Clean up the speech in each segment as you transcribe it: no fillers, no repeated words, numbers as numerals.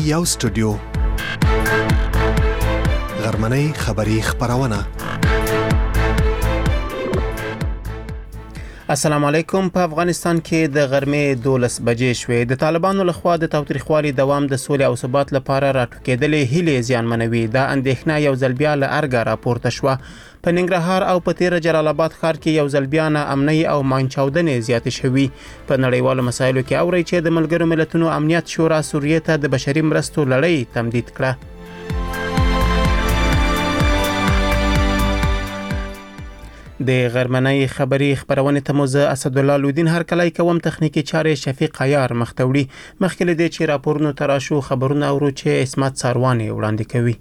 یو سټوډیو غرمنۍ خبری خبرونه. السلام علیکم. په افغانستان کې د غرمې 12 بجې شوې. د طالبانو لخوا د تاوتریخوالي دوام د سولې او ثبات لپاره راټوکېدلې هیلې زیانمنوي. دا اندېښنه یو ځل بیا له ارګه راپورته شوه. په ننګرهار او په تیر جلال آباد ښار کې یو ځل بیا ناامنۍ او مانچاودنې زیاتې شوي. په نړیوالو مسایلو کې اوري چې د ملګرو ملتونو امنیت شورا سوریې ته د بشري مرستو لړۍ تمدید کړه. د غرمنۍ خبری خبرونه ته مو زه اسد الله لودین هر کله کوم تخنیکی چارې شفیق عیار مختوړي. مخکې له دې چې راپورونو تراشو خبرونه اورو چې اسمت ساروانی وړاندې کوي.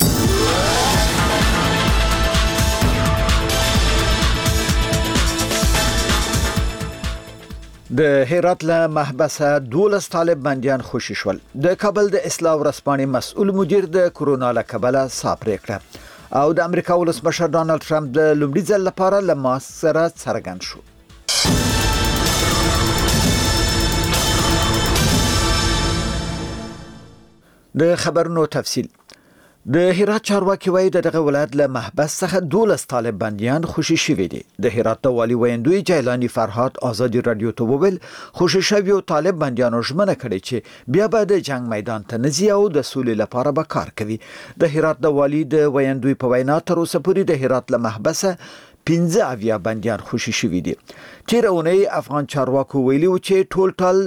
د هرات له محبسه 12 طالب بنديان خوشي شول. د کابل د اصلاح ورځپاڼې مسؤل مدیر د کورونا له کبله صاحب کړه او د امریکا ولسمشر ډانلډ ټرمپ د لومړي ځل لپاره له ماسک سره څرګند شو. د خبرونو تفصیل. د هرات چارواکي وایي دغه ولایت له محبس څخه 12 طالب بنديان خوشي شوي دي. د هرات د والي ویندوی جیلانی فرهاد آزادی رادیو ته وویل خوشي شوي طالب بنديانو ژمنه کړې چې بیا به د جنگ میدان ته نزي او د سولې لپاره به کار کوي. د هرات د والي د ویندوی په وینا تر اوسه پورې د هرات له محبسه 15 بنديان خوشي شوي دي. تیر اونۍ افغان چارواکو ویلي و چې ټول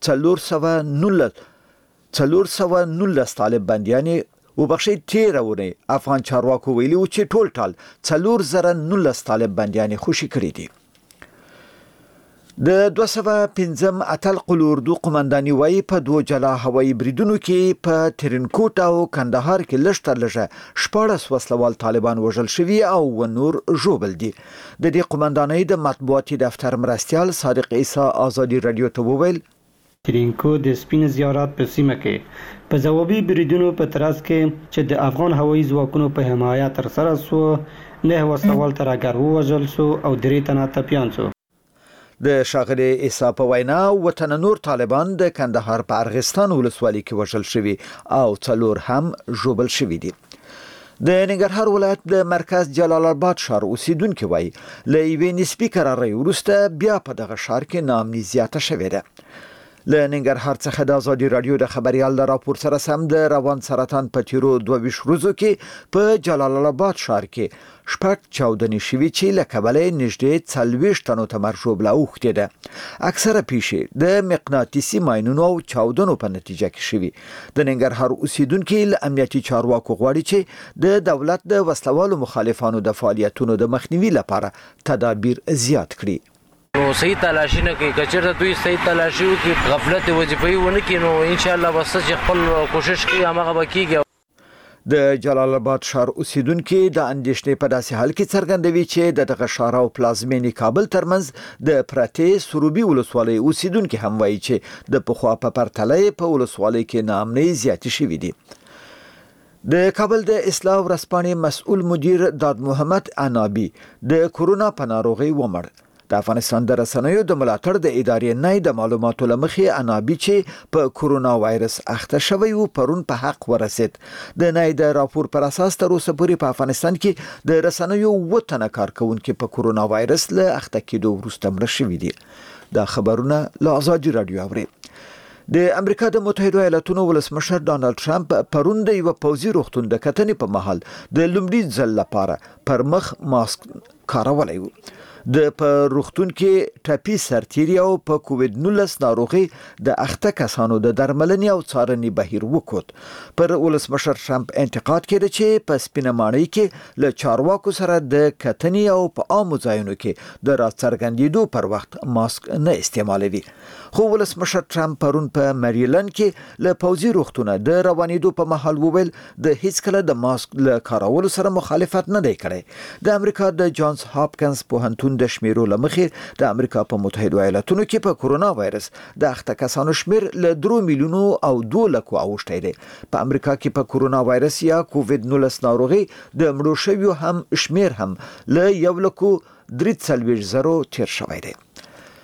419 طالب بنديان وبخښي. تیر اونۍ افغان چارواکو ویلي و چې ټول 419 طالب بنديان خوشي کړي دي. د 215 اتل قلوردو قومنداني وایي په 2 جلا هوایي بریدونو کې په ترینکوټ او کندهار کې لږ تر لږه 14 وسلوال طالبان وژل شوي او نور ژوبل دي. د دې قومندانۍ د مطبوعاتي دفتر مرستيال صادق عیسی آزادی رادیو ته وویل ترینکو د سپین زیارات په سیمه کې په ځوابي بریدونو په ترڅ کې چې د افغان هوایي ځواکونو په حمایت تر سره سو 9 وسلوال ترهګر وژل سو او 3 تنه ټپیان سو. د شاغلي عیسی په وینا وطن نور طالبان د کندهار په ارغستان ولسوالۍ کې وژل شوي او 4 هم ژوبل شوي دي. د ننګرهار ولایت د مرکز جلال آباد ښار اوسیدونکو وایي له یوې نسبي قرارې وروسته بیا په دغه ښار کې ناامني زیاته شوې ده. له ننګرهار څخه د آزادی رادیو د خبريال د راپور سره سم د روان سرطان په تیرو 22 ورځو کې په جلال آباد ښار کې شپږ چاودنې شوي چې له کبله نږدې 40 تنو ته مرګ ژوبله اوښتې ده. اکثره پیښې د مقناطیسي ماینونو او چاودنو په نتیجه کې شوي. د ننګرهار اوسیدونکو له امنیتي چارواکو غواړي چې د دولت د وسلوالو مخالفانو د فعالیتونو د مخنیوي لپاره تدابیر زیات کړي. نو صحیح تلاشي نه کوي. کچېرته دوی صحیح تلاشي وکړي غفلت وظیفي ونه کړي نو ان شاء الله بس چې خپل کوشش کوي هغه به کیږي. د جلال آباد ښار اوسیدونکو د اندېښنې په داسې حال کې څرګندوي چې دغه ښار او پلازمینې کابل ترمنځ د پرتې سروبي ولسوالۍ اوسیدونکو هم وایي چې د پخوا په پرتله په ولسوالۍ کې ناامنۍ زیاتې شوې دي. د کابل د اصلاح ورځپاڼې مسؤل مدیر داد محمد عنابي د کورونا په ناروغۍ ومړ. د افغانستان د رسنیو د ملاتړ د ادارې نه د معلوماتو لمخې عنابي چې په کورونا وایرس اخته شوی و پرون په حق ورسید. د نه د راپور پر اساس تر اوسه پورې په افغانستان کې د رسنیو وټنه کارکونکو په کورونا وایرس له اخته کېدو وروسته مړه شوي دي. دا خبرونه له آزادی رادیو اوري. د امریکا د متحده ایالاتونو ولسمشر ډانلډ ټرمپ پرون د یو پوځي روغتون د کتنې په محل د لومړي ځل لپاره پر مخ ماسک کارولی و. د په روغتون کې ټاپي سرتیری او په کووډ 19 ناروغي د اخته کسانو د درملنې او څارنې بهیر وکوت. پر ولسمشر ټرمپ انتقاد کړي چې په سپینمانۍ کې له چارواکو سره د کتنې او په عامو ځایونو کې د راڅرګندېدو پر وخت ماسک نه استعمالوي. خو ولسمشر ټرمپ پرون په مریلند کې له پوځي روغتونه د روانېدو په محل وویل د هیڅ کله د ماسک له کارولو سره مخالفت نه دی کړی. د امریکا د جانز هاپکنز پوهنتون د شمیرو لمخې د امریکا په متحده ایالاتونو کې په کورونا وایرس د اخته کسانو شمیر له 3 میلیونو او 2 لکو اوښتی دی. په امریکا کې په کورونا وایرس یا کووډ 19 ناروغي د مړو شویو هم شمیر هم له 1,43,000 تیر شوی دی.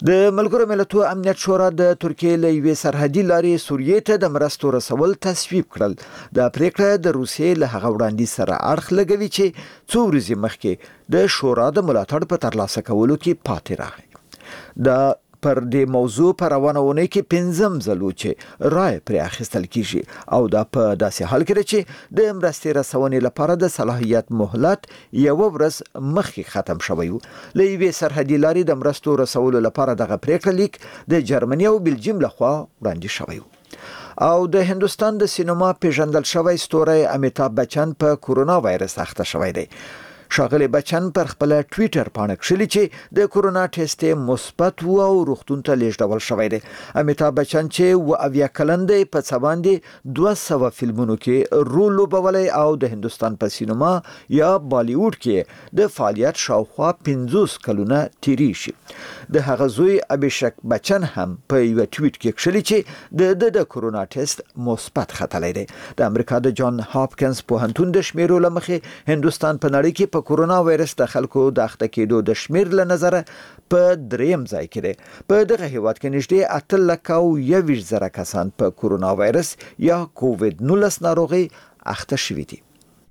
د ملګرو ملتونو امنیت شورا د ترکیې له یوې سرحدي لارې سوریې ته د مرستو رسول تصویب کړل. دا پریکړه د روسیې له هغه وړاندیز سره اړخ لګوي چې څو ورځې مخکې د شورا د ملاتړ په ترلاسه کولو کې پاتې راغی. دا پر دې موضوع په روانه اونۍ کې 5 ځلو چې رائے پر اخیستل کیږي او دا په داسې حال کې چې د مرستې رسونې لپاره د صلاحیت مهلت یو ورځ مخکې ختم شوی و. له یوې سرحدي لارې د مرستو رسولو لپاره دغه پریکړه لیک د جرمني او بلجیم لخوا وړاندې شوی و. او د هندستان د سینما پیژندل شوی ستوری امیتاب بچن په کورونا وایرس اخته شوی دی. ښاغلی بچن پر خپل ټویټر باندې کړلي چې د کورونا ټیسټ مثبت و او روغتون ته لیږدول شوی دی. امیتاب بچن چې 80 کلن دی په څه باندې 200 فلمونو کې رول لوبولی او د هندستان په سینما یا بالیوډ کې د فعالیت شاوخوا 50 کلونه تیری شي. د هغه زوی ابیشک بچن هم په یو ټویټ کې کړلي چې د کورونا ټیسټ مثبت ختلی دی. د امریکا د جان هاپکینز پوهنتون د شمیرو لمخې هندستان په نړۍ کې په کورونا وایرس د خلکو د اخته کېدو د شمیر له نظره په 3م ځای کې دی. په دغه هیواد کې نږدې 8,21,000 کسان په کورونا وایرس یا کووید-19 ناروغي اخته شوي دي.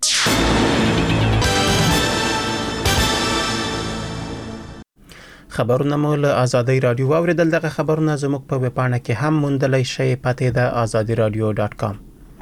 خبرونه مو له آزادۍ رادیو واوریدل. دغه خبرونه زموږ په ویبپاڼه کې هم موندلی شئ. پته ده azadiradio.com.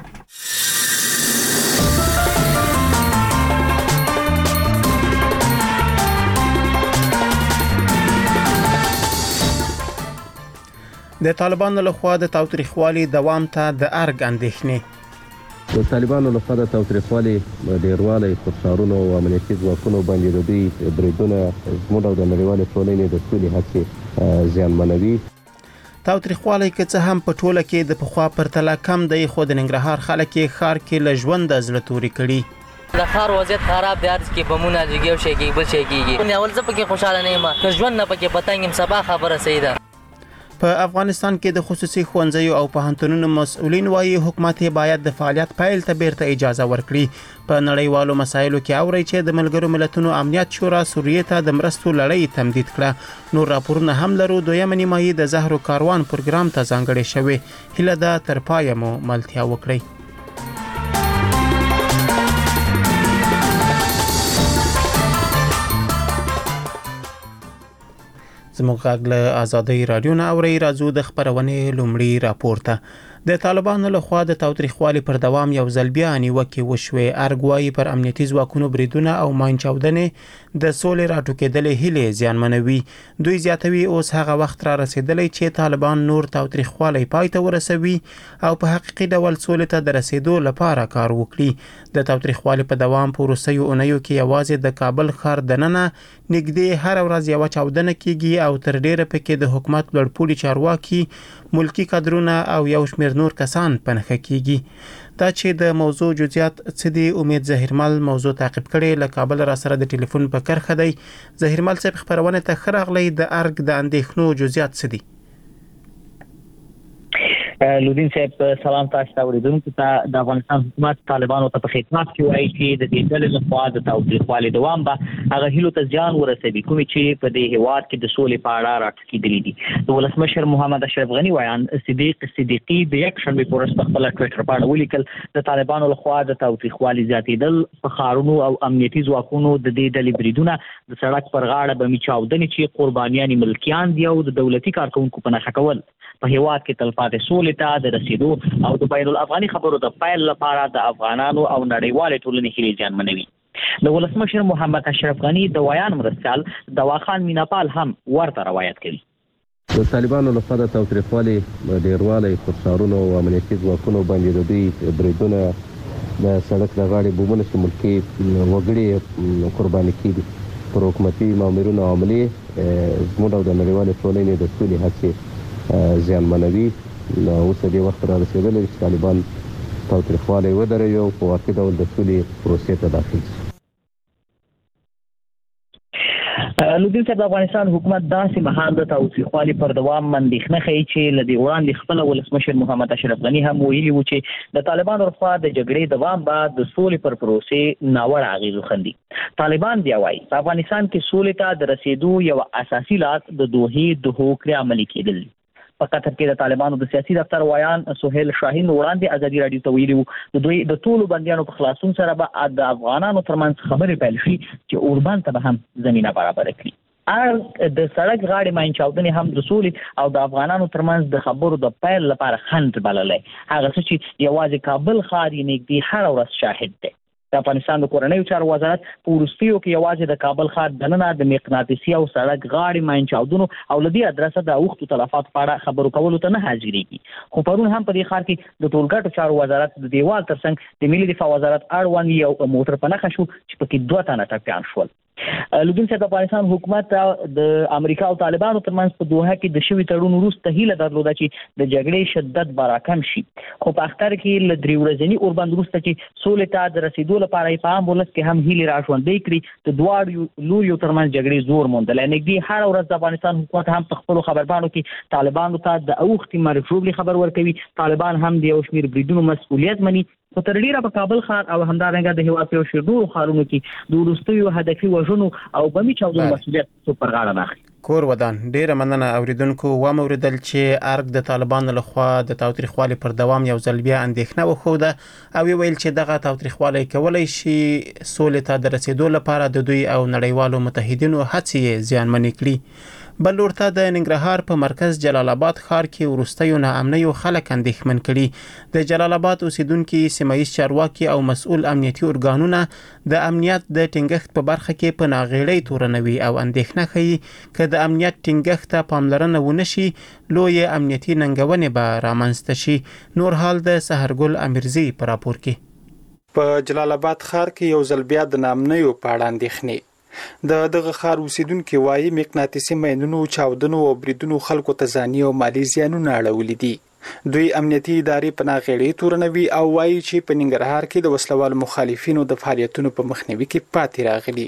د طالبانو لخوا د تاوتریخوالي دوام ته د ارګ اندېښنې. د طالبانو لخوا د تاوتریخوالي ډیروالی پر ښارونو او امنیتي ځواکونو باندې د دوی بریدونه زموږ او د نړیوالې ټولنې د سولې هڅې زیانمنوي. تاوتریخوالی که څه هم په ټوله کې د پخوا پرتله کم دی، خو د ننګرهار خلک یې ښار کې له ژونده زړه توري کړي. د ښار وضعیت خراب دی، هر څه کې بمونه لګي او شی کېږي بل شی کېږي. اول زه پکې خوشحاله نه یم، که ژوند نه پکې پتنګ یم سبا خبره صحیح ده. په افغانستان کې د خصوصي ښوونځیو او پوهنتونونو مسؤلین وایي حکومت باید د فعالیت پیل ته بیرته اجازه ورکړي. په نړیوالو مسایلو کې اوري چې د ملګرو ملتونو امنیت شورا سوریې ته د مرستو لړۍ تمدید کړه. نور راپورونه هم لرو. دویمه نیمایي د زهرو کاروان پروګرام ته ځانګړی شوی. هیله ده تر پایه مو ملتیا وکړئ. زموږ غږ له آزادۍ رادیو نه اورئ. راځو د خبرونې لومړی راپور ته. د طالبانو لخوا د تاوتریخوالي پر دوام یو ځل بیا نیوکې وشوې. ارګ وایي پر امنیتي ځواکونو بریدونه او ماین چاودنې د سولې راټوکېدلې هیلې زیانمنوي. دوی زیاتوي اوس هغه وخت را رسېدلی چې طالبان نور تاوتریخوالی پای ته ورسوي او په حقیقي ډول سولې ته د رسېدو لپاره کار وکړي. د تاوتریخوالي په دوام په وروستیو اونیو کې یوازې د کابل ښار دننه نږدې هر ورځ یوه چاودنه کیږي او تر ډیره پکې د حکومت لوړپوړي چارواکي، ملکی کادرونه او یو شمېر نور کسان په نښه کیږي. دا چې د موضوع جزئیات څه دي، امید ظهیرمل موضوع تعقیب کړي. له کابل را سره د ټلیفون په کرخه دی. ظهیرمل صاحب خبرونه ته ښه راغلی. د ارګ د اندېښنو جزئیات څه دي؟ لودین صاحب سلام تاسو ته اوریدونکو ته. د افغانستان حکومت طالبانو ته په خدمت کې وایي چې د دې ډلې لخوا د تاوتریخوالي دوام به هغه هیلو ته زیان ورسوي کومې چې په دې هیواد کې د سولې په اړه راټوکېدلي دي. د ولسمشر محمد اشرف غني ویان صدیقي د یکشنبې په ورځ په خپل ټویټر باندې ولیکل د طالبانو لخوا د تاوتریخوالي زیاتېدل په ښارونو او امنیتي ځواکونو د دې ډلې بریدونه د سړک پر غاړه بمي چاودنې چې قربانیان ملکیان دي او د دولتي کارکونکو په نښه کول په هیواد کې تلپاتې سولې ته د رسیدو او د بین الافغاني خبرو د پیل لپاره د افغانانو او نړیوالې ټولنې هیلې زیانمنوي. د ولسمشر محمد اشرف غني د ویان مرستیال دواخان میناپال هم ورته روایت کوي. د طالبانو لخوا د تاوتریخوالي ډیروالی پر ښارونو او امنیتي ځواکونو باندې د دوی بریدونه د سړک د غاړې بمونه چې ملکي وګړي قرباني کېږي پر حکومتي مامورینو عملې زموږ او د نړیوالې ټولنې د سولې هڅې زیانمنوي. اوس دې وخت را رسېدلی چې طالبان تاوتریخوالی ودروي او په واقعي ډول د سولې پروسې ته داخل شي. لودین صاحب د افغانستان حکومت داسې مهال د تاوتریخوالي پر دوام اندېښنه ښیي چې له دې وړاندې خپل ولسمشر محمد اشرف غني هم ویلي و چې د طالبانو لخوا د جګړې دوام به د سولې پر پروسې ناوړه اغېزو خندي. طالبان بیا وایي په افغانستان کې سولې ته د رسیدو یو اساسي لار د دوحې د هوکړې عملي کېدل. په قطر کې د طالبانو د سیاسي دفتر ویان سهیل شاهین وړاندې ازادي راډیو ته ویلي و دوی د ټولو بندیانو په خلاصون سره به د افغانانو ترمنځ خبرې پیل شي چې اوربان ته به هم زمينه برابر کړي. د سړک غاړې ماین چاودنې هم د سولې او د افغانانو ترمنځ د خبرو د پیل لپاره خنډ بللی. هغه څه چې یوازې کابل ښار یې نږدې هره ورځ شاهد دی. د افغانستان د کورنیو چارو وزارت په وروستیو کې یوازې د کابل ښار دننه د مقناطیسي او سړک غاړې ماین چاودنو او له دې ادرسه د اوښتو تلفاتو په اړه خبرو کولو ته نه حاضرېږي. خو پرون هم په دې ښار کې د ټولګټو چارو وزارت د دیوال ترڅنګ د ملي دفاع وزارت اړوند یو موټر په نښه شو چې پکې 2 تنه ټپیان شول. لودین صاحب د افغانستان حکومت د امریکا او طالبانو ترمنځ په دوحه کې د شوي تړون وروسته هیله درلوده چې د جګړې شدت به راکم شي. خو په اختر کې له 3 ورځني اوربند وروسته چې سولې ته د رسیدو لپاره په عام ولس کې هم هیلې راژوندۍ کړي د دواړو لوریو ترمنځ جګړې زور موندلی. نږدې هره ورځ د افغانستان حکومت هم په خپلو خبرپاڼو کې طالبانو ته د اوښتې مرګ ژوبلې خبر ورکوي. طالبان هم د یو شمېر بریدونو مسؤلیت مني. په تر ډیره په کابل ښار او همدارنګه د هیواد په یو شمېر نورو ښارونو کې د وروستیو هدفي وژنو او بمي چاودنو مسؤلیت پر غاړه اخلي. کور ودان ډیره مننه اوریدونکو. و موریدل چې ارګ د طالبانو لخوا د تاوتریخوالي پر دوام یو ځل بیا اندېښنه وښوده او ویل چې دغه تاوتریخوالي کولای شي سولې ته د رسیدو لپاره د دوی او نړیوالو متحدینو هڅې زیانمنې کړي. بل ورته د ننګرهار په مرکز جلال آباد ښار کې وروستیو ناامنیو خلک اندېښمن کړي. د جلال آباد اوسیدونکو سیمایي چارواکي او مسؤل امنیتي ارګانونه د امنیت د ټینګښت په برخه کې په ناغېړۍ تورنوي او اندېښنه ښیي چې د امنیت ټینګښت ته پاملرنه ونشي لوی امنیتي ننګونې به رامنځته شي. نور حال د سحرګل امیرزي په راپور کې. په جلال آباد ښار کې یو ځل بیا د ناامنیو په اړه اندېښنې. دغه ښار اوسیدونکو وايي مقناطیسي ماینونو چاودنو او بریدونو خلکو ته ځاني او مالی زیانونه اړولي دي. دوی امنیتي ادارې په ناغېړۍ تورنوي او وايي چې په ننګرهار کې د وسلوال مخالفینو د فعالیتونو په مخنیوي کې پاتې راغلي.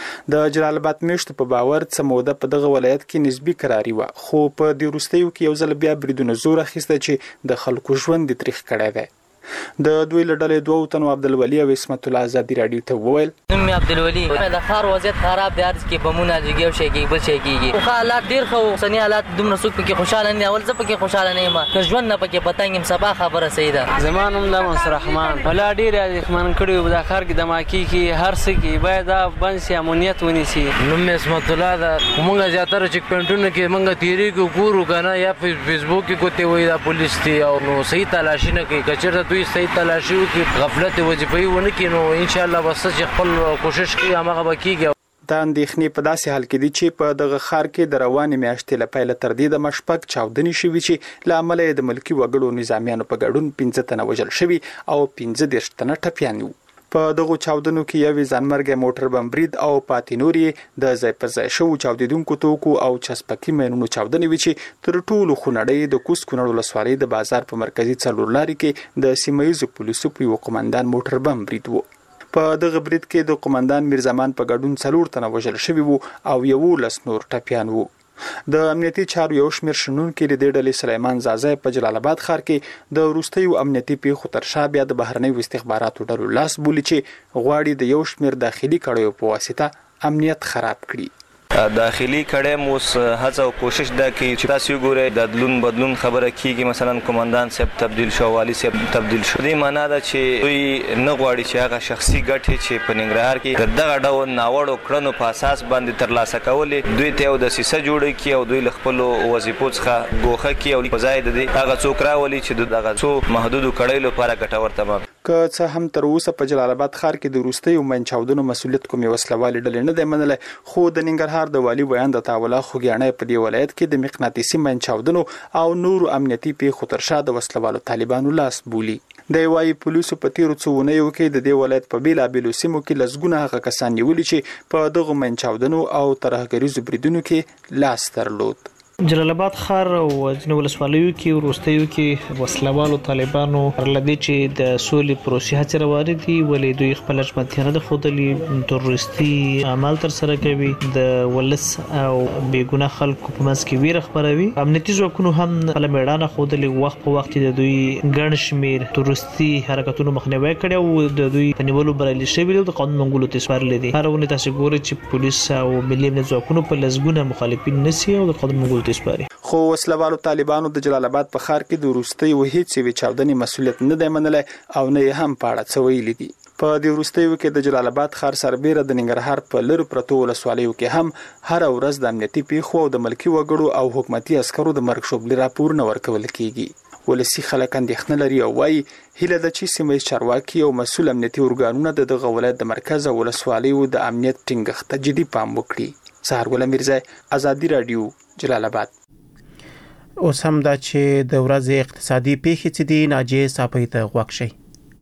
د جلال آباد میشتو په باور څه موده په دغه ولایت کې نسبی قراری و خو په دې وروستیو کې یو ځل بیا بریدونه زور اخیسته چې د خلکو ژوند تریخ کړی دی. د دوی لړلې 2 تنو عبدالولي او اسمت الله ازادي راډیو ته وویل نوم عبدالولي د ښار وضعیت خراب دی هر کې بمونه لګي او شي کې بل شي کېږي خو حالات ډیر خو سني حالات دومره څوک پکې خوشاله نه اول ځکه پکې خوشاله نه ما که ژوند نه پکې پتنګم سبا خبره صحیح ده زمانم د منصور رحمان ولا ډیر من کړیو د ښار کې د ماکی کې هر څه کې باید د بنسي امنیت ونیسي. نوم اسمت الله دا موږ زیاتره چک پینټونو کې موږ تیری کو ګورو کنه یا فیسبوک کې کوته وای دا پولیس دی او نو صحیح تلاشي نه کوي کچره دوی صحیح تلاشي کې غفلت وظیفي ونه کینو ان شاء الله بس چې خپل کوشش کوي هغه بکیږي. دا اندېښنې په داسې حال کې دي چې په دغه ښار کې د روانې میاشتې له پیله تر دې د مشپک چاودنې شوي چې له امله د ملکي وګړو نظامیانو په ګډون 15 تنه وژل شوي او 15 تنه ټپیان وو. په دغه چاودنو کې یو ځانمرګ موټر بم برید او پاتې نورې د ځای پر ځای شو چاودیدونکو توکو او چسپکي مینونو چاودنې وی چې تر ټولو خونړۍ د کوس کونړ ولسوالۍ د بازار په مرکزي څلور لارې کې د سیمایي پولیسو په یو قومندان موټر بم برید وو. په دغه برید کې د قومندان میرزمان په ګډون 4 تنه وژل شوي وو او 11 نور ټپیان وو. د امنیتي چارو یو شمېر شنونکي د دې ډلې سلیمان زازی په جلال آباد ښار کې د وروستیو امنیتي پیښو تر شا بیا د بهرنیو استخباراتو ډلو لاس بولي چې غواړي د یو شمېر داخلي کړیو په واسطه امنیت خراب کړي. داخلي کړه موس هڅه او کوشش دا کوي چې تاسو وګورئ د بدلون خبره کیږي مثلا قومندان صاحب تبدیل شو والی صاحب تبدیل شو دې معنا دا چې دوی نه غواړي چې هغه شخصي ګټې چې په ننګرهار کې دغه ډول ناوړو کړنو په اساس باندې ترلاسه کولې دوی ته د سیسه جوړي کی او دوی خپل وظیفو څخه ګوخه کی او په ځای د دې هغه څوک راولي چې دغه څو محدود کړي لپاره ګټور تمام. که څه هم تر اوسه په جلال آباد ښار کې د وروستیو منچاودنو مسؤلیت کومې وسلوالې ډلې نه دی منلی خو د ننګرهار د والي بیان د تاوله خوږیاڼۍ په دې ولایت کې د مقناطیسي منچاودنو او نورو امنیتي پیښو تر شا د وسلوالو طالبانو لاس بولي. د وايي پولیسو په تیرو څو ونیو کې د دې ولایت په بیلابیلو سیمو کې لسګونه هغه کسان نیولي چې په دغه منچاودنو او ترهګریزو بریدونو کې لاس درلود. جلال آباد ښار او ځینې ولسوالیو کې وروستیو کې وسلوالو طالبانو لدې چې د سولې پروسې هڅې روانې دي ولې دوی خپل ژمنتیا نه ښودلې تروریستي اعمال ترسره کوي د ولس او بېګناه خلکو په منځ کې ویره خپروي. امنیتي ځواکونو هم خپله مېړانه ښودلې وخت په وخت د دوی ګڼ شمېر تروریستي حرکتونو مخنیوی کړی او د دوی په نیولو بریالي شوي دي او د قانون منګولو ته سپارلي دي. هره ورځ تاسو ګورئ چې پولیس او ملي امنیت ځواکونو په لسګونه مخالفین نیسي او د قانون منګولو خو وسلوالو طالبانو د جلال آباد په ښار کې د وروستیو هیڅ یوې چاودنې مسؤلیت نه دی منلی او نه یې هم په اړه څه ویلي دي. په دې وروستیو کې د جلال آباد ښار سربیره د ننګرهار په لرو پرتو ولسوالیو کې هم هر ورځ د امنیتي پیښو او د ملکي وګړو او حکومتي عسکرو د مرګ شوبلې راپور نه ورکول کیږي. ولسی خلک اندېښنه لري او وايي هیله ده چې سیمه ییز چارواکي او مسؤل امنیتي ارګانونه د دغه ولایت د مرکز او ولسوالیو د امنیت ټینګښت ته جدي پام وکړي. سهار ګل میرزا، آزادي رادیو، جلال آباد. اوس هم دا چې د ورځې اقتصادي پیښې څه دي، ناجیه صافی ته غوږ شئ.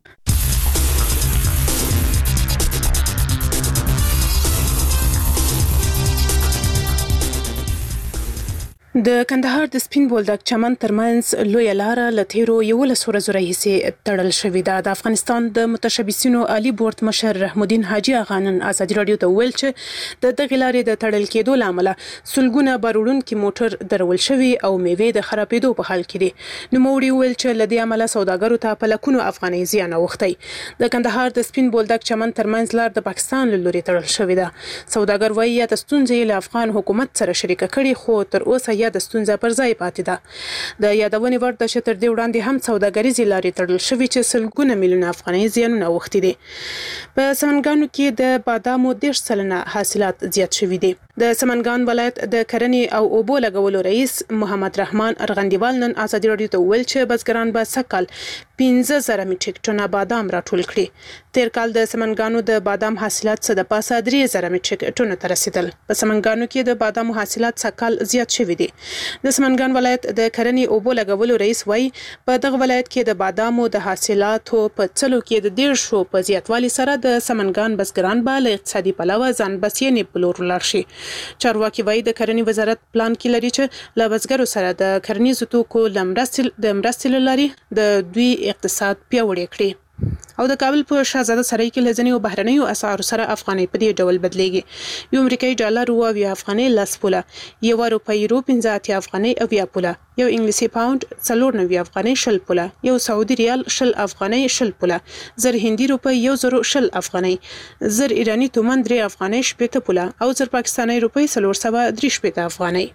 د کندهار د سپین بولدک چمن ترمنځ لوی لار لتیرو 11 ورځو راهیسې تړل شوې ده. د افغانستان د متشبثینو عالی بورډ مشر رحم الدین حاجی اغا نن آزادي رادیو ته ویل چې د دغې لارې د تړل کېدو لامل سلګونه باروړونکي موټر درول شوي او میوې د خرابېدو په حال کې دي. نوموړي ویل چې لدې عمله سوداګرو ته په لکونو افغانۍ زیان اوښتی. د کندهار د سپین بولدک چمن ترمنځ لار د پاکستان له لوري تړل شوې ده. سوداګر وایي یا د ستونزې له افغان حکومت سره شریکه کړي خو تر اوسه د ستونزه پر ځای پاتې ده. د یادونې وړ ده چې تر دې وړاندې هم سوداګریزې لارې تړل شوې چې سلګونه میلیونه افغانۍ زیانونه اوښتي دي. په سمنګانو کې د بادامو 10% حاصلات زیات شوي دي. د سمنګان ولایت د کرنې او اوبو لګولو رئیس محمد رحمان ارغندیوال نن آزادي رادیو ته ویل چې بزګران به سکل 15,000 میټریک ټنه بادام راټول کړي. تیر کال د سمنګانو د بادام حاصلات څه د پاسه 3,000 میټریک ټنو ته رسیدل. په سمنګانو کې د بادامو حاصلات سکل زیات شوي دي. د سمنګان ولایت د کرنې اوبو لګولو رئیس وایي په دغه ولایت کې د بادامو د حاصلاتو په څلو کې د 1.5 په زیاتوالي سره د سمنګان بزګران به له اقتصادي پلوه ځان بسیانې په لور ولاړ شي. چارواکي وایي د کرنې وزارت پلان کې لري چې له بزګرو سره د کرنیزو توکو د مرستې له لارې د دوی اقتصاد پیاوړی کړي. او د کابل په شاهزاده سرای کې لزنیو بهرنیو اسعارو سره افغانۍ په دې ډول بدلیږي. یو امریکایي ډالر 2 افغانۍ 10 پوله، یو روپۍ 15 افغانۍ 9 پوله، یو انګلیسي پاوند 94 افغانۍ 20 پوله، یو سعودي ریال 20 افغانۍ 20 پوله، زر هندي روپۍ 1020 افغانۍ، زر ایرانی تومان 3 افغانۍ 80 پوله او زر پاکستاني روپۍ 430 افغانۍ.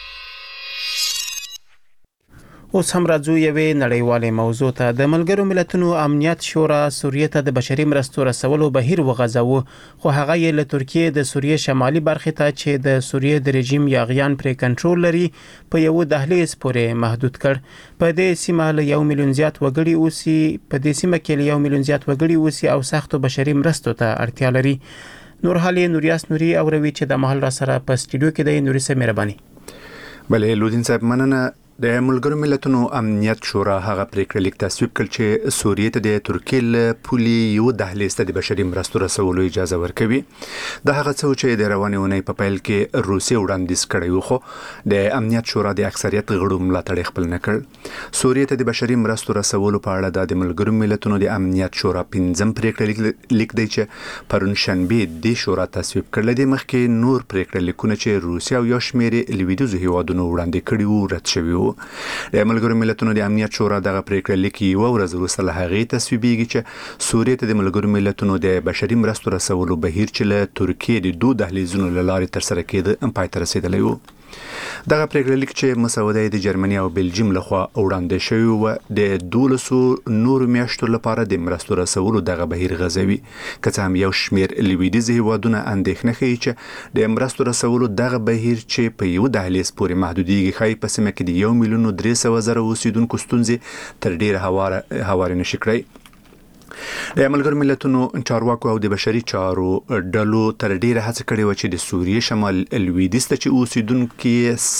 اوس هم راځو یوې نړیوالې موضوع ته. د ملګرو ملتونو امنیت شورا سوریې ته د بشري مرستو رسولو بهیر وغځاوه، خو هغه یې له ترکیې د سوریې شمالي برخې ته چې د سوریې د رژیم یاغیان پرې کنټرول لري په یو دهلیز پورې محدود کړ. په دې سیمه له 1 میلیون زیات وګړي اوسي او سختو بشري مرستو ته اړتیا لري. نور حالي نوریاس نوري او روي چې د محل را سره په سټډیو کې د نوري سره مهرباني. بلې لودین صاحب مننه. د ملګرو ملتونو امنیت شورا هغه پریکړه لیک تصویب کړ چې سوریې ته د ترکیې له پولي یو دهلیز ته د بشري مرستو رسولو اجازه ورکوي. د هغه څه چې د روانې اونۍ په پیل کې روسیې وړاندیز کړی و، خو د امنیت شورا د اکثریت غړو ملاتړ خپل نه کړ. سوریې ته د بشري مرستو رسولو په اړه د ملګرو ملتونو د امنیت شورا 5م پریکړه لیک دی چې پرون شنبه د شورا تصویب کړل. د مخکې نور پریکړه لیکونه چې روسیې او یو شمېر لویدیځو هیوادونو وړاندې کړي وو رد شوي وو. د ملګرو ملتونو د امنیت شورا دغه پریکړه لیک یو ورځ وروسته له هغې تصویبېږي چې سوریې ته د ملګرو ملتونو د بشري مرستو رسولو بهیر چې له ترکیې د 2 دهلیزونو له لارې ترسره کېده پای ته رسېدلی و. دغه پریکړه لیک چې مسوده د جرمني او بلجیم لخوا وړاندې شوی و د 12 نورو میاشتو لپاره د مرستو رسولو دغه بهیر غځوي. که څه هم یو شمېر لویدیځ هیوادونه اندېښنه ښیي چې د مرستو رسولو دغه بهیر چې په یو دهلیز پورې محدودیږي ښایي په سیمه کې د 1,300,000 اوسیدونکو ستونزې تر ډېره هوارې نشي کړی. د ملګرو ملتونو چارواکو او د بشري چارو ډلو تر ډیره هڅه کړې و چې د سوریې شمال لویدیځ ته چې اوسیدونکو سخت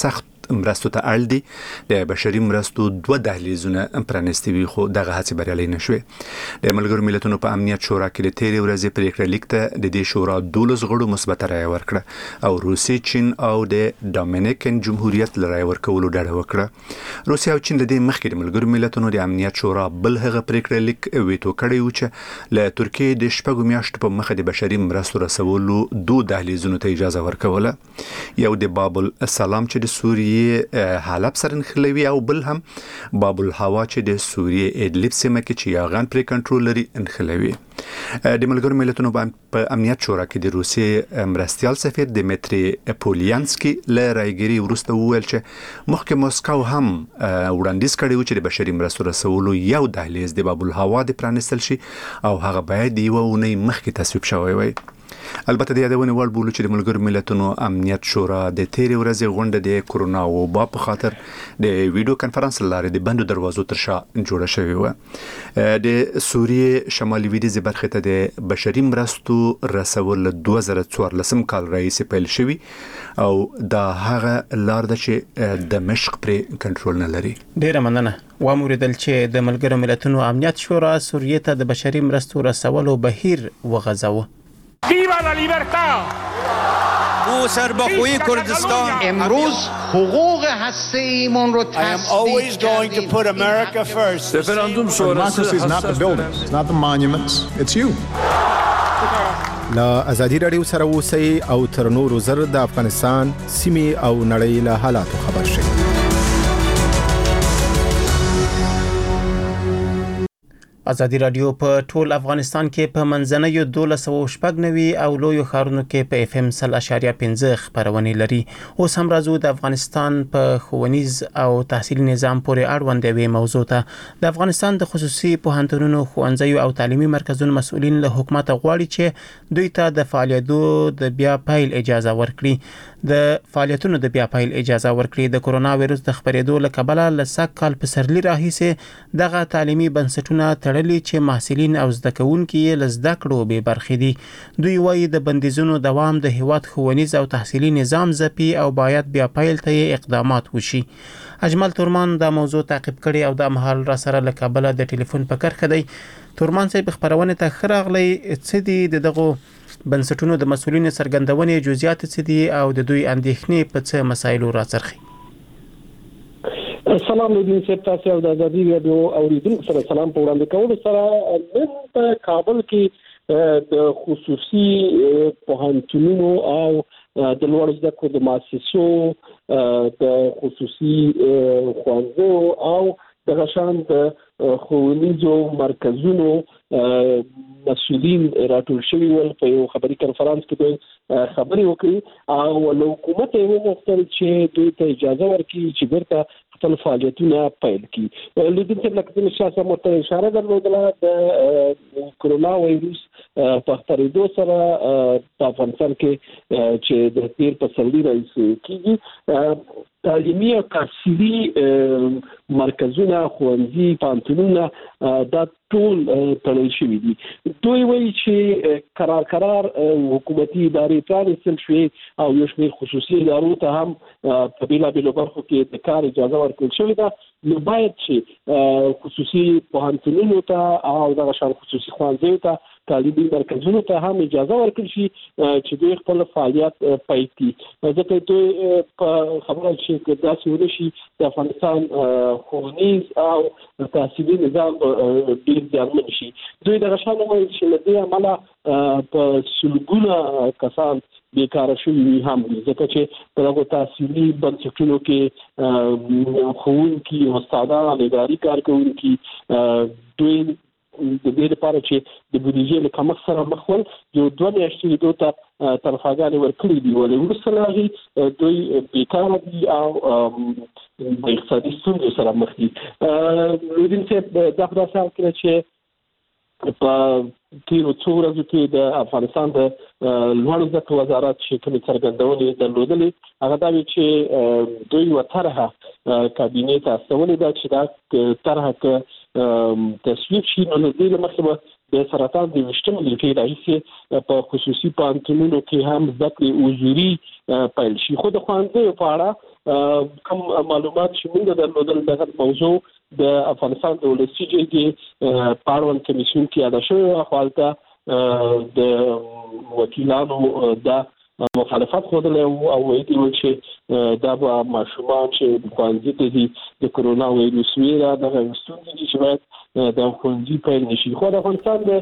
مرستو ته اړ دي. د بشري مرستو 2 دهلیزونه پرانستي وي خو دغه هڅې بریالي نشوي. د ملګرو ملتونو په امنیت شورا کې د تیرې ورځې پریکړه لیک ته د دې شورا 12 غړو مثبت رائے ورکړه او روسي، چین او د ډومینیکن جمهوریت لرای ورکولو ډاډه وکړه. روسیا او چین د دې مخکې د ملګرو ملتونو د امنیت شورا بل هغه پریکړه لیک ویټو کړی و چې له ترکیې د شپږو میاشتو په مخه د بشري مرستو رسولو 2 دهلیزونو ته اجازه ورکوله. یو د باب السلام چې د سوریې حلب سره نښلوي او بل هم باب الهوا چې د سوریې ادلب سیمه کې چې یاغان پرې کنټرول لري نښلوي. د ملګرو ملتونو په امنیت شورا کې د روسیې مرستیال سفیر دمیتری پولینسکی له رايګيري وروسته وویل چې مخکې موسکو هم وړاندیز کړی و چې د بشري مرستو رسولو یو دهلیز د باب الهوا د پرانستل شي او هغه باید یو ونې مخکې تصویب شوی وي. البته د یادونه وړ بولو چې د ملګرو ملتونو امنیت شورا د تیرې ورځې غونډه د کورونا وبا په خاطر د ویډیو کانفرنس لارې د بندو دروازو تر شا جوړه شوې و. د سوریې شمالي لویدیځ برخه ته د بشري مرستو رسول 2014 کال راهیسې پیل شوی او دا هغه لار ده چې دمشق پر کنټرول نه لري. ډیره مننه. واموریدل چې د ملګرو ملتونو امنیت شورا سوریې ته د بشري مرستو رسولو بهیر وغځاوه. ویوا لا لیبرتا او سربخوی کردستان امروز حقوق هسته ایمون رو تصدیق کردیم. رفراندوم Democracy is not the buildings, it's not the monuments, it's you. لا ازادي رادیو سره اوسئ او تر نورو زر د افغانستان سیمې او نړۍ له حالاتو خبر شئ. ازادي رادیو په ټول افغانستان کې په منځنیو 1290 او لویو ښارونو کې په FM 100.5 خبرونه لري. اوس هم راځو د افغانستان په ښوونیز او تحصیلي نظام پورې اړوند وي موضوع ته. د افغانستان د خصوصي پوهنتونونو، ښوونځیو او تعلیمي مرکزونو مسؤلین له حکومت غواړي چې دوی ته د فعالیتونو د بیا پیل اجازه ورکړي. د کورونا وایرس د خبرېدو له کبله لسک کال پسرلی راهیسې دغه تعلیمي بنسټونه تړلي چې محصلین او زده کوونکي یې له زده کړو بې برخې دي. دوی وایي د بندیزونو دوام د هیواد ښوونیز او تحصیلي نظام ځپي او باید بیا پیل ته اقدامات وشي. اجمل تورمان دا موضوع تعقیب کړي او د مهال را سره له کبله د ټلیفون په کرخه دی. تورمان صاحب خبرونه ته خراغلی څه دي دغه بنسټونو د مسؤلینو څرګندونې جزئیات څه دي او د دوی اندېښنې په څه مسایلو راڅرخي؟ سلام لودین صاحب، تاسو او د ازادي رادیو اوریدونکو سره سلام په وړاندې کولو سره نن په کابل کې د خصوصي پوهنتونونو او د لوړ زده کړو د مؤسسو د خصوصي ښوونځیو او د غشان د ښوونیزو مرکزونو مسؤلین راټول شوي ول. په یو خبري کانفرنس کې دوی خبري وکړي او له حکومت یې وغوښتل چې دوی ته اجازه ورکړي چې بیرته خپل فعالیتونه پیل کړي. لودین صاحب لکه څنګه چې تاسو ته اشاره درلودله د کورونا وایرس په خپرېدو سره په افغانستان کې چې د تیر پسرلي راهیسې کېږي تعلیمي او تحصیلي مرکزونه، ښوونځي، پوهنتونونه دا ټول تړل شوي دي. دوی وایي چې قرار حکومتي ادارې پرانیستل شوې او یو شمېر خصوصي ادارو ته هم په بېلابېلو برخو کې د کار اجازه ورکړل شوې ده. نو باید چې خصوصي پوهنتونونو ته او دغه شان خصوصي ښوونځیو ته، تعلیمي مرکزونو ته هم اجازه ورکړل شي چې دوی خپل فعالیت پیل کړي. ځکه دوی په خبره چې داسې ونه شي د افغانستان ښوونیز او تحصیلي نظام ډېر زیانمن شي. دوی دغه شان وایي چې له دې امله په سلګونه کسان بیکاره شوي هم دي، ځکه چې په دغو تحصیلي بنسټونو کې ښوونکي، استادان، اداري کارکوونکي دوی د دې لپاره چې د بودیجې له کمښت سره مخ ول یو 2 میاشتې دوی ته تنخواګانې ورکړي دي، ولې وروسته له هغې دوی بیکاره دي او د اقتصادي ستونزو سره مخ دي. لودین صاحب دا په داسې حال کې ده چې په تیرو څو ورځو کې د افغانستان د لوړو زده کړو وزارت چې کومې څرګندونې درلودلې هغه دا وي چې دوی یوه طرحه کابینې ته استولې ده چې دا طرحه که تصویب شي نو له دې له مخې به د سرطان د وشتمو نیټې راهیسې په خصوصي پوهنتونونو کې هم زده کړې حضوري پیل شي. خو د ښوونځیو په اړه کوم معلومات چې موږ درلودل دغه موضوع د افغانستان د ولسي جرګې په اړوند کمیسیون کې یاده شوې، خو هلته د وکیلانو د مخالفت خوده او ویلي و چې دا به ماشومان چې ښوونځي ته ځي د کرونا وایروس ویره دغه ستونزې دي چې باید د ښوونځي پیل نشي. خو د افغانستان د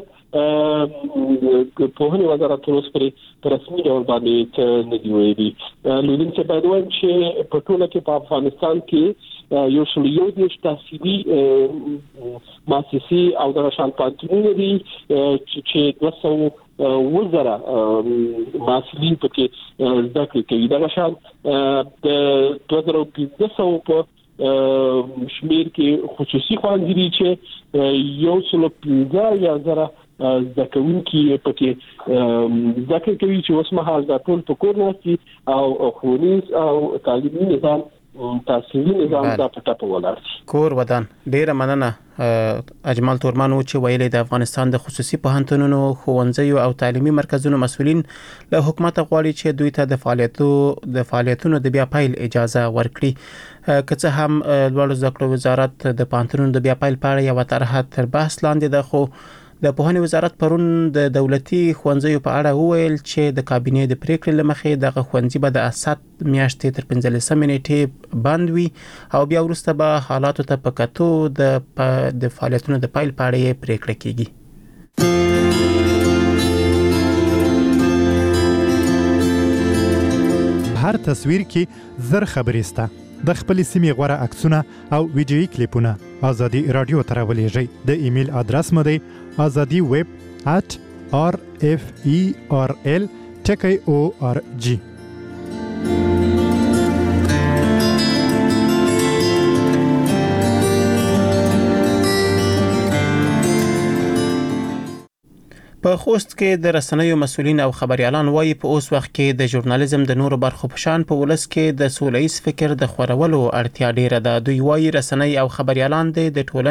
پوهنې وزارت اوس په رسمي ډول باندې نه دی ویلي. لیدونکي باید وایم چې په ټوله کې په افغانستان کې 101 تحصیلي مؤسسې او د شان پاتونې دي چې 200 وزره مسؤلین پکې زده کړې کوي. دا شان د 2015 په شمیر کې خصوصي ښوونځي دي چې 115,000 زده کوونکي پکې زده کوي چې اوس مهال د ټول په کور ناستي او ښوونیز او تعلیمي نظام تحصیلي نظام د پټه ولاړ کور ودان. ډیره مننه اجمل تورمان چې ویلي د افغانستان د خصوصي پوهنتونونو ښوونځیو او تعلیمي مرکزونو مسؤلین له حکومت غواړي چې دوی ته د فعالیتونو د بیا پیل اجازه ورکړي. که څه هم لوړ زده کړو وزارت د پوهنتونونو د بیا پیل په اړه یو طرحه تر بحث لاندې ده، خو د پوهنې وزارت پرون د دولتي ښوونځیو په اړه وویل چې د کابینې د پریکړې لمخې دغه ښوونځي به د اسات میاشتې تر 15 نیټې بند وي او بیا وروسته به حالاتو ته په کتو د فعالیتونو د پیل په اړه پریکړه کیږي. هر تصویر کې زر خبرې سته. د خپل سیمې غوړه عکسونه او ویډیويي کلیپونه ازادي رادیو ته راولېږئ. د ایمیل ادرس مو دی azadi@referl.org. په خوست کې د رسنیو مسؤلین او خبريالان وایي په اوس وخت کې د ژورنالیزم د نورو برخو په شان په ولس کې د سولهییز فکر د خورولو اړتیا ډیره ده. دوی وایي رسنۍ او خبريالان د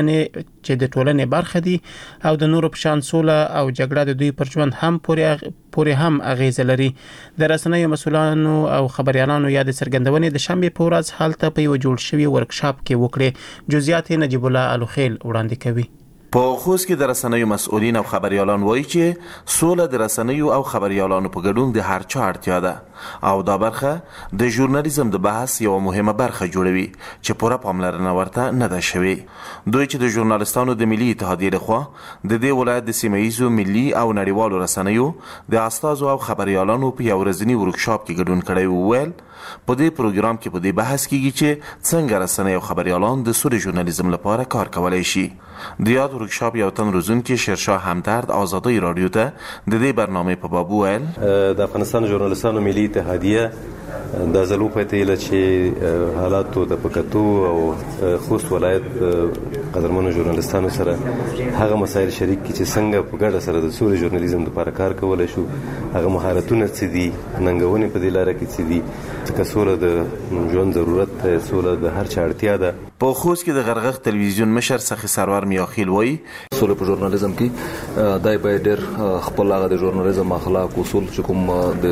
ټولنې برخه دي او د نورو په شان سوله او جګړه د دوی پر ژوند هم پورې هم اغیز لري. د رسنیو مسؤلانو او خبريالانو یاد څرګندونې د شنبه په ورځ حالت په یو جوړ شوی ورکشاپ کې وکړي. جزئیات نجیب الله الوخیل وړاندې کوي. په خوست کې د رسنیو مسؤلین او خبريالان وایي چې سوله د رسنیو او خبريالانو په ګډون د هر چا اړتیا ده او دا برخه د ژورنالیزم د بحث یو مهمه برخه جوړوي چې پوره پاملرنه ورته نه ده شوې. دوی چې د ژورنالستانو د ملي اتحادیې لخوا د دې ولایت د سیمه‌یزو ملي او نړیوالو رسنیو د استادو او خبريالانو په یو ورځنی ورکشاپ کې ګډون کړی وویل په دې پروګرام کې په دې بحث کیږي چې څنګه رسنۍ او خبريالان د سولې ژورنالیزم لپاره کار کولای شي. د یاد ورکشاپ یو تن روزونکي شیرشاه همدرد آزادی رادیو ته د دې برنامه په باب ویل د افغانستان ژورنالیستانو ملي اتحادیه د زلو پته چې حالاتو د پکتو او خوست ولایت قدرمنو ژورنالیستانو سره هغه مسایل شریک کی چې څنګه په ګډه سره د سولې ژورنالیزم لپاره کار کولای شو. هغه مهارتونه څه دي، ننګونې په دې لار کې څه دي، چې سوله د ژوند ضرورت ده، سوله د هر چا اړتیا ده. په خوست کې د غرغغ تلویزیون مشر سخی سرور میاخیل وایي سوله په ژورنالیزم کې دای باید ډېر خپل هغه د ژورنالیزم اخلاق اصول چې کوم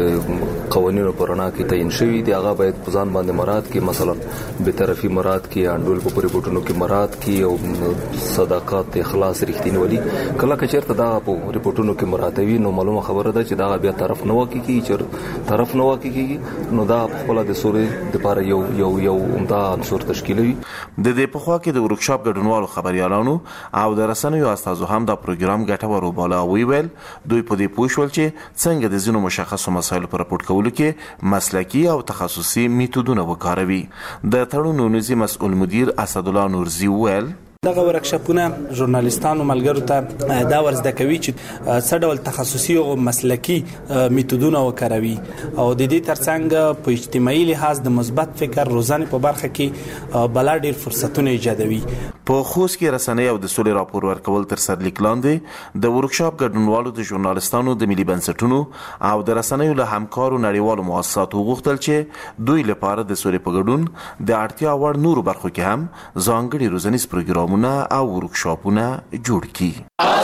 د قوانینو پر رڼا کې تعین شوی دی هغه باید په ځان باندې مراد کې، مثلا به طرفي مراد کې، انډول په ریپورتونو کې مراد کې او صداقت، اخلاص، رښتینولي. کله چې چیرته دا په ریپورتونو کې مراتوي نو معلومه خبره ده چې دا بیا طرف نه وکړي چې طرف نه وکړي نو دا خپل د سولې لپاره یو عمده عنصر تشکیلوي. د دې په خوا کې د ورکشاپ ګډونوالو خبريالانو او د رسنیو استادو هم د پروګرام ګټور وباله ویل. دوی په دې پوښول چې څنګه د ځینو مشخصو مسایلو پر راپورټ کولو کې مسلکی او تخصصي میتودونه وکاروي. د تړون نونیزي مسؤل مدیر اسد الله نورزي ویل دغه ورکشاپونه ژورنالیستانو ملګرو ته دا ورزده کوي چې څه ډول تخصصي او مسلکی میتودونه وکاروي او د دې ترڅنګ په اجتماعي لحاظ د مثبت فکر روزانه په برخه کې بلا ډیر فرصتونه ایجادوي. په خوست کې رسنۍ او د سولې راپور ورکول تر سر لیک لاندې د ورکشاپ ګډونوالو د ژورنالیستانو د ملي بنسټونو او د رسنیو له همکارو نړیوالو مؤسساتو غوښتل چې دوی لپاره د سولې په ګډون د اړتیا وړ نورو برخو کې هم ځانګړي روزنیز پروګرام پروګرامونه او ورکشاپونه جوړ کړي.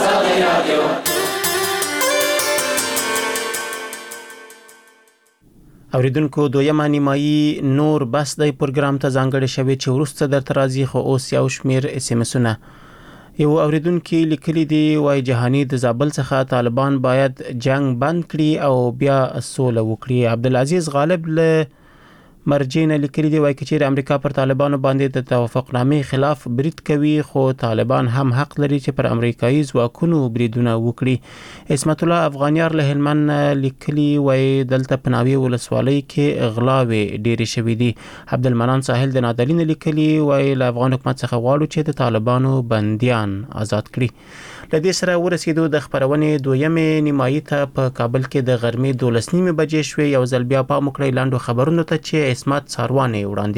اوریدونکو دویمه نیمایي نور بس د پروګرام ته ځانګړی شوی چې وروسته درته راځي، خو اوس یو شمیر SMS-ونه. یو اوریدونکو لیکلي دی وای جهانی د زابل څخه طالبان باید جنگ بند کړي او بیا سوله وکړي. عبدالعزیز غالب له مرجین لیکلي دی وای چې امریکا پر طالبانو باندې د توافقنامې خلاف برید کوي، خو طالبان هم حق لري چې پر امریکایي ځواکونو بریدونه وکړي. اسمت الله افغانیار له هلمند لیکلي وای دلته پناوي ولسوالۍ کې غلاوې ډېرې شوې دي. عبدالمنان ساحل د نادلین لیکلي وای له افغان حکومت څخه غواړو چې د طالبانو بنديان آزاد کړي. لدې سره ورسېدو د خبرونې دویمې نیمایي ته په کابل کې د غرمې 12:30 بجې شوې. یو ځل بیا پام وکړئ لاندو خبرونو ته چې اسمت ساروانې وړاندې